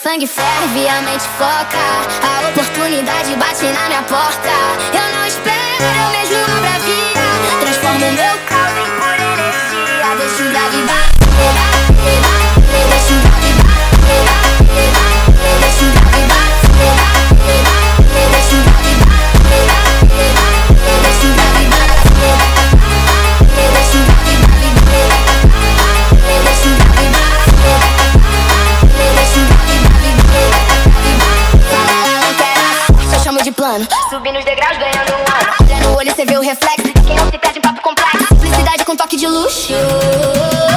sangue ferve, a mente foca. A oportunidade bate na minha porta. Eu não espero, eu mesmo abro a via. Transformo o meu caos em pura energia. Deixo engravidar, deixo engravidar, deixo engravidar, deixo engravidar, deixo engravidar, deixo engravidar, deixo engravidar. De plano, subindo os degraus, ganhando um ano. Olha no olho, cê vê o reflexo. Quem não se perde em papo complexo. Simplicidade com toque de luxo.